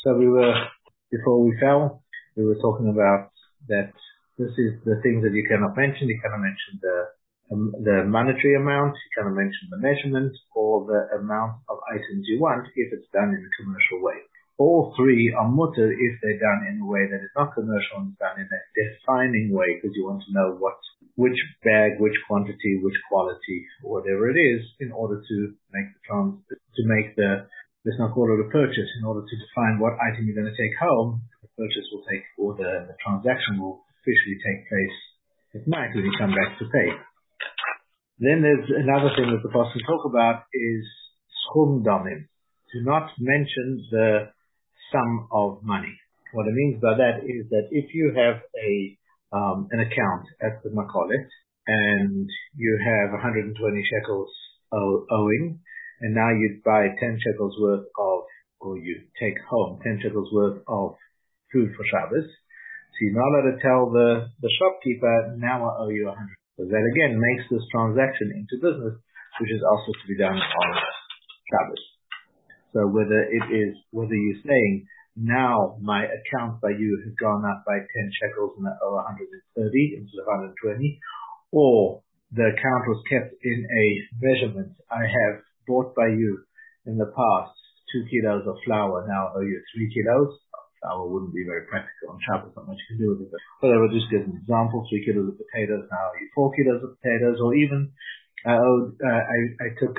So before we fell, we were talking about that this is the things that you cannot mention. You cannot mention the monetary amount, you cannot mention the measurement, or the amount of items you want if it's done in a commercial way. All three are mutter if they're done in a way that is not commercial and done in a defining way, because you want to know which bag, which quantity, which quality, whatever it is, in order to make the let's not call it a purchase, in order to define what item you're going to take home. The purchase will take, or the transaction will officially take place at night when you come back to pay. Then there's another thing that the Pasuk talk about is schum damim. Do not mention the sum of money. What it means by that is that if you have an account at the Makolet and you have 120 shekels owing, and now you buy 10 shekels worth of, or you take home 10 shekels worth of food for Shabbos. So you're not allowed to tell the shopkeeper, now I owe you 100. So that again makes this transaction into business, which is also to be done on Shabbos. So whether you're saying, now my account by you has gone up by 10 shekels and I owe 130 instead of 120, or the account was kept in a measurement, I have bought by you in the past 2 kilos of flour, now I owe you 3 kilos. Flour wouldn't be very practical on Shabbos, not much you can do with it. But I would just give an example, 3 kilos of potatoes, now I owe you 4 kilos of potatoes, or even I took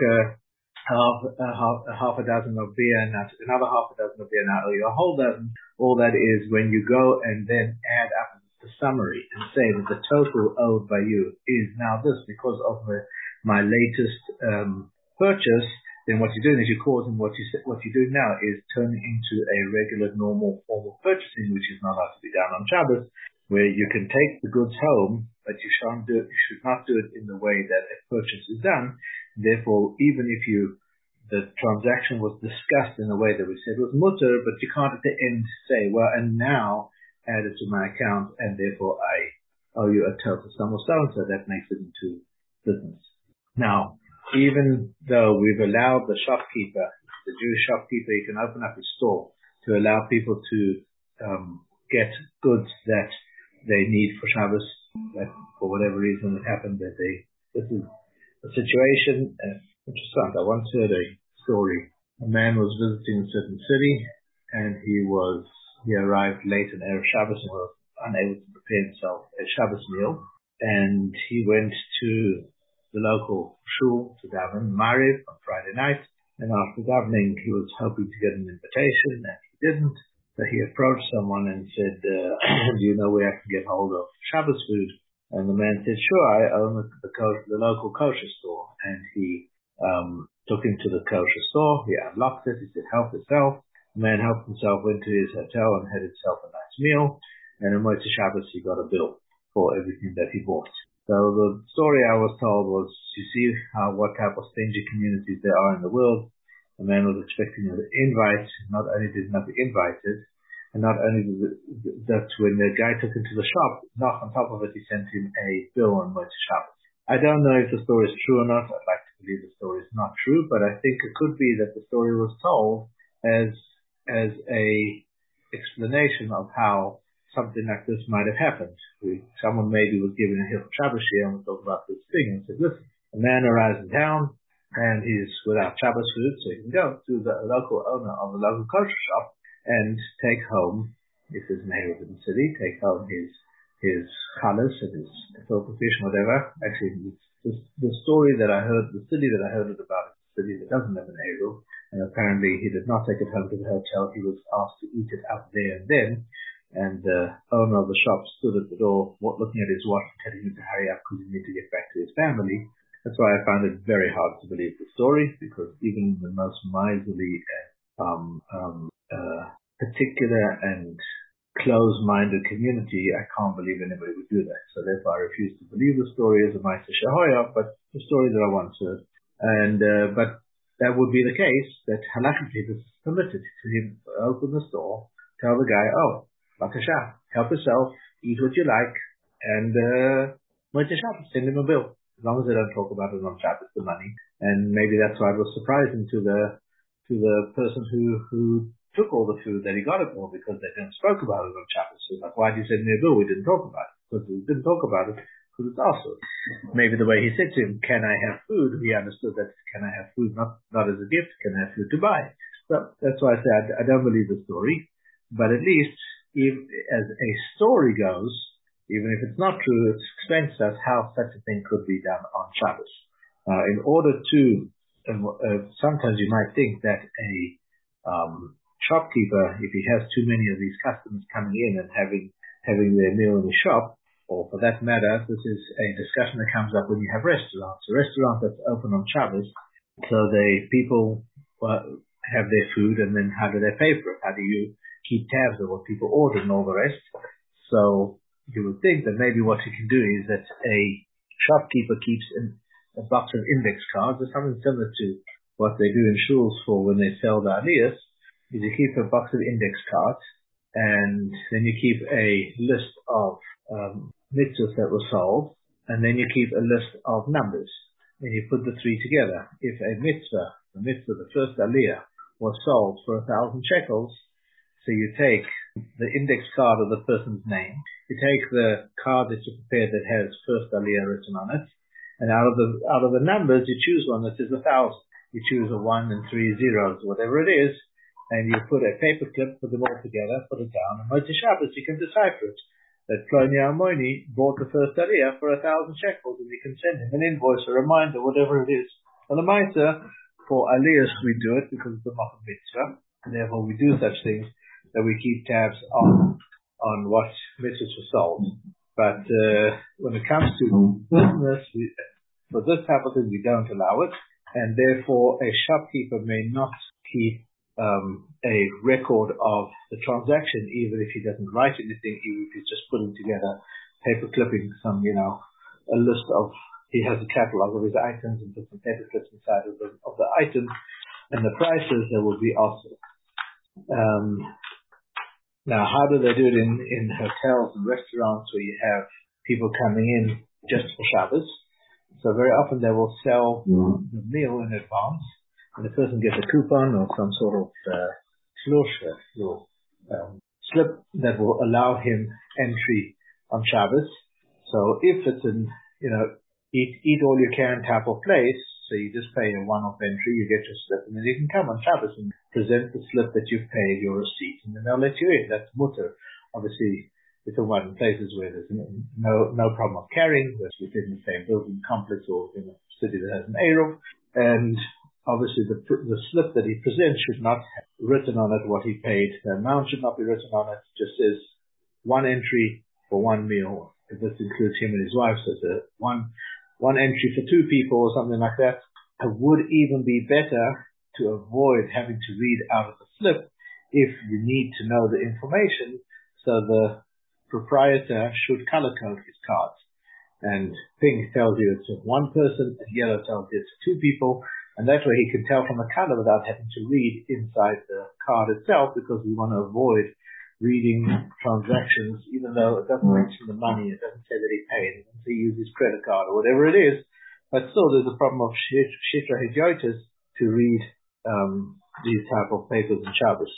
half a dozen of beer, and I took another half a dozen of beer, now I owe you a whole dozen. All that is when you go and then add up the summary and say that the total owed by you is now this because of my latest purchase, then what you're doing is you're causing what you're doing now is turning into a regular, normal form of purchasing, which is not allowed to be done on Shabbos, where you can take the goods home, but you should not do it in the way that a purchase is done. Therefore, even if the transaction was discussed in a way that we said was mutter, but you can't at the end say, well, and now add it to my account, and therefore I owe you a total sum of so-and-so. That makes it into business. Now, even though we've allowed the shopkeeper, the Jewish shopkeeper, he can open up his store to allow people to get goods that they need for Shabbos, that for whatever reason it happened that this is a situation. Interesting. I once heard a story. A man was visiting a certain city, and he arrived late in Erev Shabbos and was unable to prepare himself a Shabbos meal, and he went to the local shul to daven Mariv on Friday night, and after davening he was hoping to get an invitation, and he didn't. So he approached someone and said, do you know where I can get hold of Shabbos food? And the man said, sure, I own the local kosher store. And he took him to the kosher store, he unlocked it, he said, help yourself. The man helped himself, went to his hotel and had himself a nice meal, and on Motzei Shabbos he got a bill for everything that he bought. So the story I was told was, you see what type of stingy communities there are in the world. The man was expecting an invite, not only did he not be invited, and not only that when the guy took him to the shop, not on top of it, he sent him a bill on Motzei Shabbos. I don't know if the story is true or not. I'd like to believe the story is not true, but I think it could be that the story was told as a explanation of how something like this might have happened. Someone maybe was giving a Hilchot Shabbos and was talking about this thing and said, listen, a man arrives in town and he's without Shabbos food, so he can go to the local owner of the local kosher shop and take home, if there's a neighborhood in the city, take home his challahs and his filter fish, whatever. Actually, the story that I heard, the city that I heard it about, is a city that doesn't have an Eruv, and apparently he did not take it home to the hotel. He was asked to eat it out there and then. And the owner of the shop stood at the door looking at his watch and telling him to hurry up because he needed to get back to his family. That's why I found it very hard to believe the story, because even the most miserly particular and close-minded community, I can't believe anybody would do that. So therefore I refuse to believe the story as a Ma'aseh Shehoya, but the story that I once heard. And but that would be the case, that halachically this is permitted to him to open the store, tell the guy, Bakasha, help yourself, eat what you like, and Motzei Shabbos, send him a bill. As long as they don't talk about it on Shabbos, the money. And maybe that's why it was surprising to the person who took all the food that he got it all because they didn't spoke about it on Shabbos. So like, why did you send me a bill? We didn't talk about it. Because we didn't talk about it because it's also. Maybe the way he said to him, can I have food? He understood that, can I have food? Not as a gift. Can I have food to buy? So that's why I said I don't believe the story. But at least, as a story goes, even if it's not true, it explains to us how such a thing could be done on Shabbos. In order to, sometimes you might think that a shopkeeper, if he has too many of these customers coming in and having their meal in the shop, or for that matter, this is a discussion that comes up when you have restaurants. A restaurant that's open on Shabbos, so people have their food, and then how do they pay for it? How do you keep tabs of what people order and all the rest? So you would think that maybe what you can do is that a shopkeeper keeps a box of index cards, or something similar to what they do in shuls for when they sell the aliyahs, is you keep a box of index cards, and then you keep a list of mitzvahs that were sold, and then you keep a list of numbers, and you put the three together. If a mitzvah, the first aliyah, was sold for 1,000 shekels, so you take the index card of the person's name, you take the card that you prepared that has first aliyah written on it, and out of the numbers you choose one that says 1,000. You choose a 1 and 3 zeros, whatever it is, and you put a paper clip, put them all together, put it down, and Motzei Shabbos you can decipher it. That Ploni Almoni bought the first aliyah for 1,000 shekels, and you can send him an invoice, a reminder, whatever it is. On the Maisa, for aliyahs we do it because it's a Machal Mitzvah, and therefore we do such things that we keep tabs on what mitzvahs were sold. But when it comes to business, for this type of thing we don't allow it, and therefore a shopkeeper may not keep a record of the transaction, even if he doesn't write anything, even if he's just putting together paper clipping a list of, he has a catalog of his items and put some paper clips inside of the items and the prices that will be also. Now, how do they do it in hotels and restaurants where you have people coming in just for Shabbos? So very often they will sell the meal in advance, and the person gets a coupon or some sort of slip that will allow him entry on Shabbos. So if it's eat all you can type of place, so you just pay a one-off entry, you get your slip, and then you can come on Shabbos and present the slip that you've paid, your receipt, and then they'll let you in. That's mutter. Obviously, we're talking about in places where there's no problem of carrying, that's within the same building complex or in a city that has an Eruv. And obviously the slip that he presents should not have written on it what he paid. The amount should not be written on it. It just says one entry for one meal. If this includes him and his wife, so it's a one entry for two people or something like that. It would even be better to avoid having to read out of the slip if you need to know the information. So the proprietor should color code his cards. And pink tells you it's one person, and yellow tells you it's two people, and that way he can tell from the color without having to read inside the card itself, because we want to avoid reading transactions, even though it doesn't mention the money, it doesn't say that he paid, it doesn't say he used his credit card or whatever it is, but still there's a problem of shitra hidyotis to read these type of papers in Shabbos.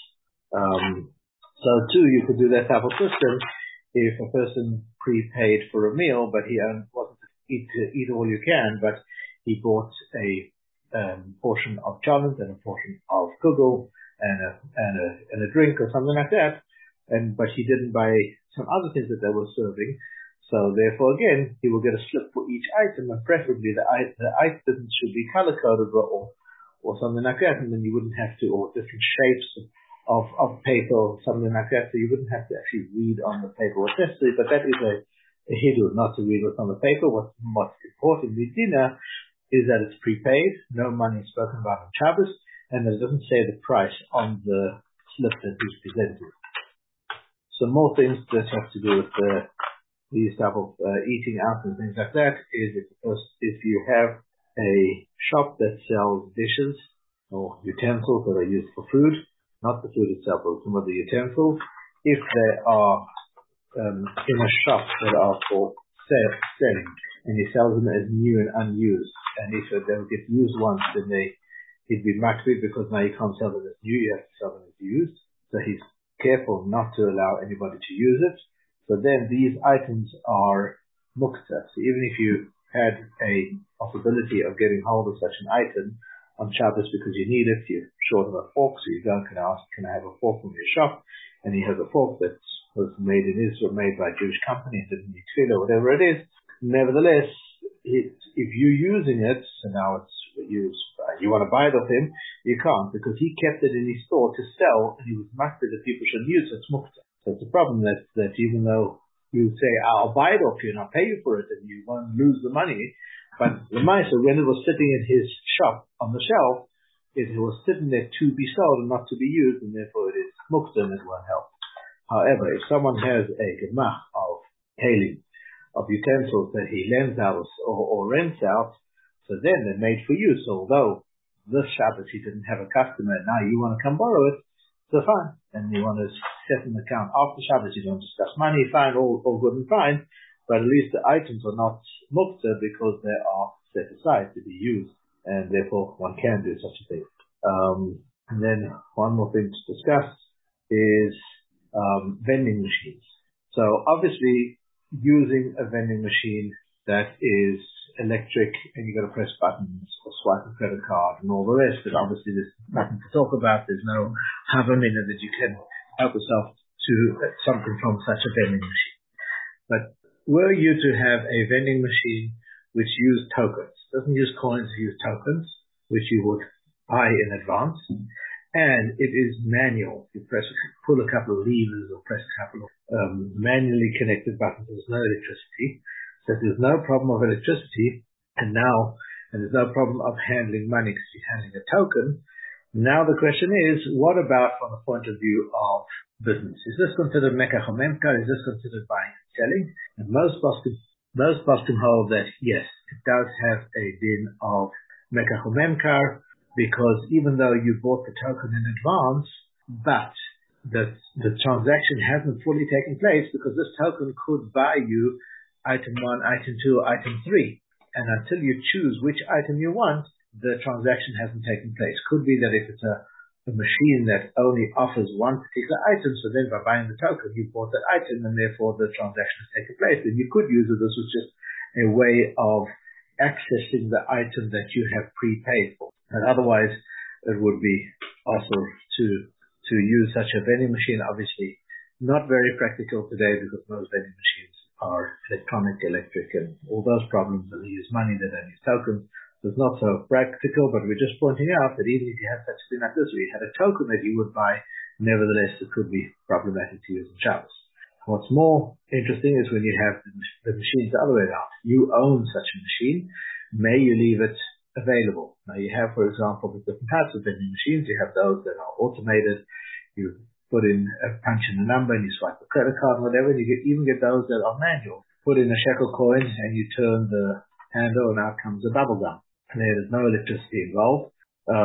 So too, you could do that type of system if a person prepaid for a meal, but he wasn't to eat all you can, but he bought a portion of chalent and a portion of kugel and a drink or something like that, but he didn't buy some other things that they were serving. So therefore, again, he will get a slip for each item, and preferably the items should be color coded or something like that, and then you wouldn't have to, or different shapes of paper or something like that, so you wouldn't have to actually read on the paper what's necessary. But that is a hidur, not to read what's on the paper. What's important in dinner is that it's prepaid, no money is spoken about on Shabbos, and it doesn't say the price on the slip that is presented. So more things that have to do with these type of eating out and things like that is if you have a shop that sells dishes or utensils that are used for food, not the food itself, but some of the utensils, if they are in a shop that are for selling, and he sells them as new and unused, and if they'll get used once, then it'd be makbid, because now you can't sell them as new, you have to sell them as used. So he's careful not to allow anybody to use it. So then these items are mukta. So even if you had a possibility of getting hold of such an item on Shabbos because you need it, you're short of a fork, so you go and can ask, can I have a fork from your shop? And he has a fork that was made in Israel, made by a Jewish company, and didn't need tefillah, whatever it is. Nevertheless, if you're using it, so now it's used, you want to buy it off him, you can't, because he kept it in his store to sell, and he was mustard that people should use it. It's mukta. So it's a problem that even though you say, I'll buy it off you and I'll pay you for it, and you won't lose the money, but the Maisa, when it was sitting in his shop on the shelf, it was sitting there to be sold and not to be used, and therefore it is mukta and it won't help. However, if someone has a gemach of kelim, of utensils that he lends out or rents out, so then they're made for use. Although this Shabbos he didn't have a customer, now you want to come borrow it, so fine. And you want to set an account after Shabbos, you don't discuss money, fine, all good and fine, but at least the items are not mukta because they are set aside to be used, and therefore one can do such a thing. And then one more thing to discuss is vending machines. So obviously using a vending machine that is electric and you've got to press buttons or swipe a credit card and all the rest, but obviously there's nothing to talk about. There's no havamina that you can help yourself to something from such a vending machine. But were you to have a vending machine which used tokens, doesn't use coins, use tokens, which you would buy in advance, and it is manual. You pull a couple of levers or press a couple of manually connected buttons. There's no electricity. So there's no problem of electricity, and there's no problem of handling money because you're handling a token. Now the question is, what about from the point of view of business? Is this considered mekach or memkar? Is this considered buying and selling? And most poskim hold that yes, it does have a din of mekach or memkar, because even though you bought the token in advance, but the transaction hasn't fully taken place because this token could buy you item 1, item 2, item 3. And until you choose which item you want, the transaction hasn't taken place. Could be that if it's a machine that only offers one particular item, so then by buying the token, you bought that item and therefore the transaction has taken place. Then you could use it. This was just a way of accessing the item that you have prepaid for. And otherwise, it would be also to use such a vending machine. Obviously, not very practical today because most vending machines are electronic, electric, and all those problems that they use money, they don't use tokens. So it's not so practical, but we're just pointing out that even if you have such a thing like this, where you had a token that you would buy, nevertheless, it could be problematic to use in Shabbos. What's more interesting is when you have the machines the other way around. You own such a machine. May you leave it available. Now you have, for example, the different types of vending machines. You have those that are automated. You put in punch in a number and you swipe a credit card or whatever. You even get those that are manual. Put in a shekel coin and you turn the handle and out comes a bubble gum. And there's no electricity involved.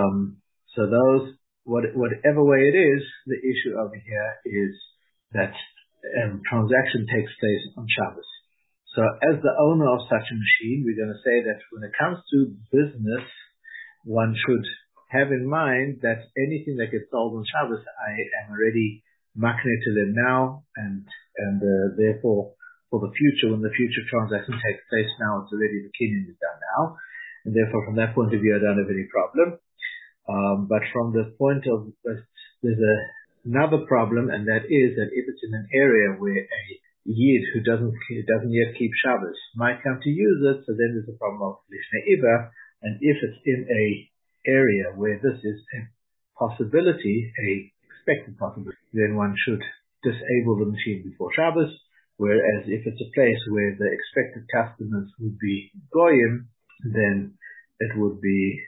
So those, whatever way it is, the issue over here is that transaction takes place on Shabbos. So as the owner of such a machine, we're going to say that when it comes to business, one should have in mind that anything that gets sold on Shabbos, I am already makne to them now, and therefore for the future, when the future transaction takes place now, it's already the kinyan is done now, and therefore from that point of view, I don't have any problem. But from the point of there's another problem, and that is that if it's in an area where a Yid who doesn't yet keep Shabbos might come to use it, so then there's a problem of Lifnei Iba, and if it's in a area where this is a possibility, a expected possibility, then one should disable the machine before Shabbos, whereas if it's a place where the expected customers would be Goyim, then it would be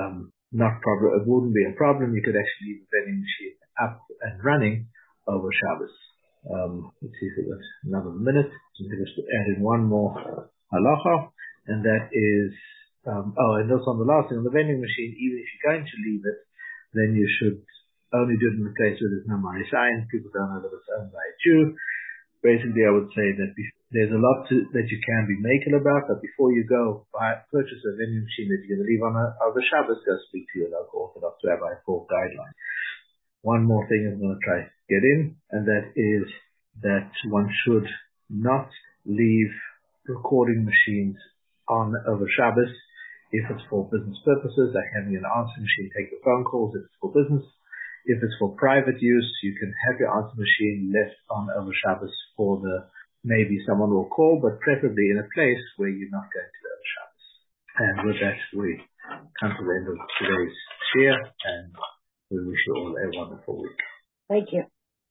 it wouldn't be a problem. You could actually leave the vending machine up and running over Shabbos. Let's see if we've got another minute. So I'm just add in one more halacha, and that is, and also on the last thing, on the vending machine, even if you're going to leave it, then you should only do it in a place where there's no money sign. People don't know that it's owned by a Jew. Basically, I would say that there's a lot that you can be makel about, but before you go purchase a vending machine that you're going to leave on over Shabbos, go speak to your local Orthodox rabbi for guidelines. one more thing I'm going to try to get in, and that is that one should not leave recording machines on over Shabbos if it's for business purposes, like having an answer machine take your phone calls if it's for business. If it's for private use, you can have your answer machine left on over Shabbos for maybe someone will call, but preferably in a place where you're not going to over Shabbos. And with that, we come to the end of today's share, and we wish you all a wonderful week. Thank you.